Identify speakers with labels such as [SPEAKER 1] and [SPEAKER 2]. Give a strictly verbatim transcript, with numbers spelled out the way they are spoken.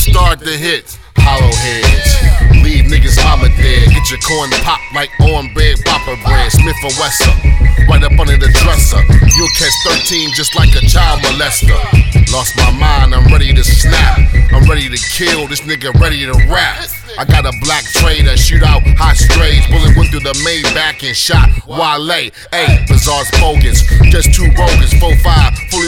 [SPEAKER 1] start the hits. Hollow heads, leave niggas armor dead. Get your corn pop like on bread, popper bread. Smith and Wesson, right up under the dresser. You'll catch thirteen just like a child molester. Lost my mind, I'm ready to snap. I'm ready to kill, this nigga ready to rap. I got a black tray that shoot out hot strays. Bullet went through the Maybach and shot Wale. Ayy, Bizarre's bogus, just two bogus, four five, fully